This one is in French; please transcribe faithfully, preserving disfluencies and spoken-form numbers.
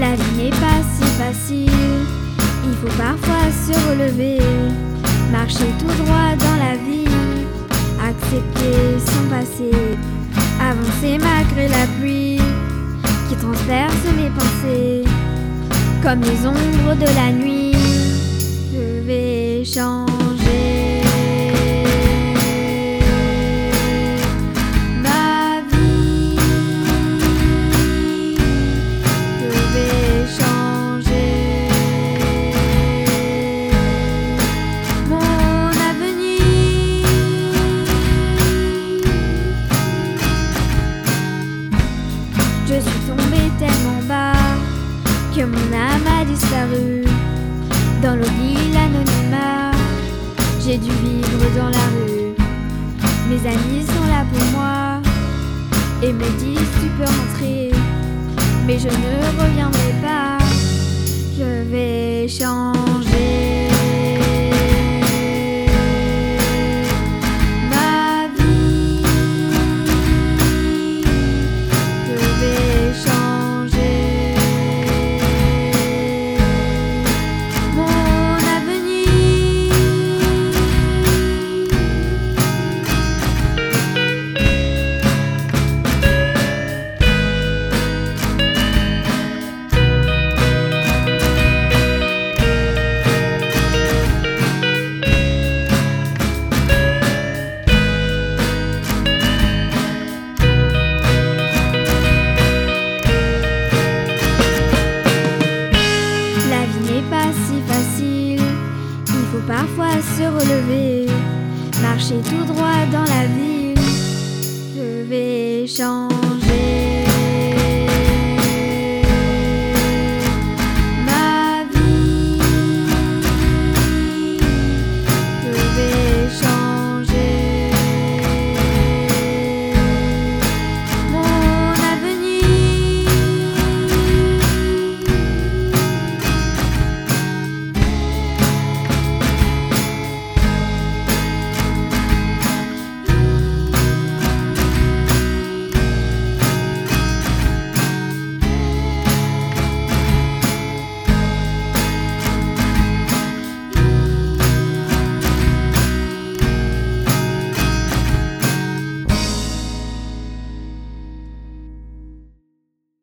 La vie n'est pas si facile, il faut parfois se relever, marcher tout droit dans la vie, accepter son passé, avancer malgré la pluie qui transperce les pensées, comme les ombres de la nuit. Je vais changer. Je suis tombée tellement bas que mon âme a disparu. Dans l'oubli, l'anonymat, j'ai dû vivre dans la rue. Mes amis sont là pour moi et me disent tu peux rentrer, mais je ne reviendrai pas. Je vais changer. Il faut parfois se relever, marcher tout droit dans la ville. Je vais changer.